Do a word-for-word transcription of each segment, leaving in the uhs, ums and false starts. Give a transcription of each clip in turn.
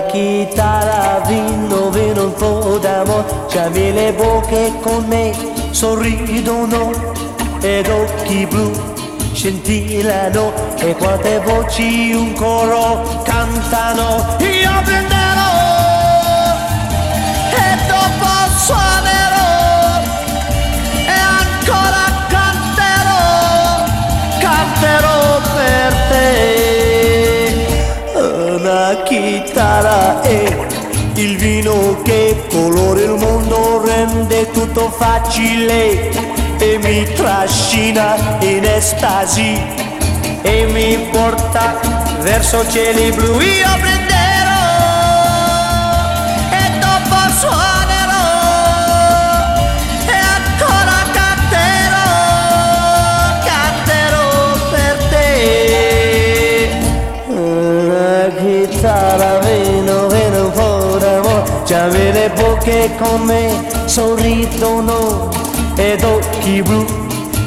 chitarra, vino, vino, un po' d'amore, chiami le bocche con me, sorridono ed occhi blu scintillano e quante voci un coro cantano. Io prenderò e dopo suonerò e ancora canterò, canterò per te. Una chitarra e il vino che colora il mondo, rende tutto facile e mi trascina in estasi e mi porta verso cieli blu. Io prenderò e dopo suonerò e ancora canterò, canterò per te. Una chitarra, vino, vino, un po' d'amore, chiami le bocche con me, sorridono ed occhi blu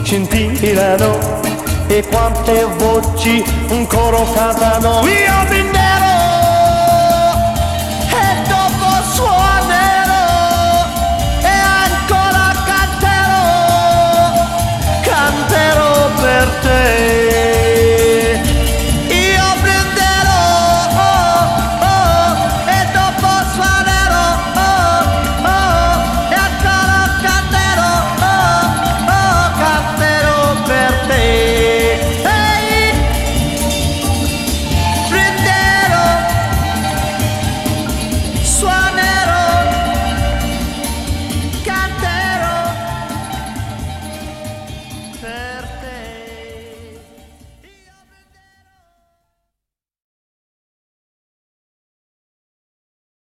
scintillano e quante voci un coro cantano. Io